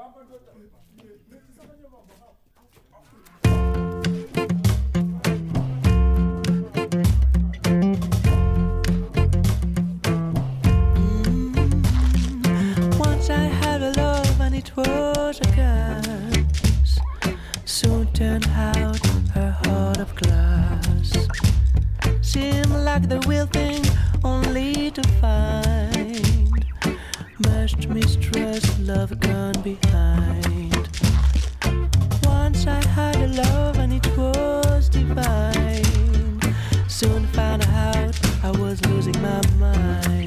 Once I had a love and it was a gas. Soon turned out her heart of glass. Seemed like the real thing, only to find much mistrust, love gone behind. Once I had a love and it was divine. Soon found out I was losing my mind.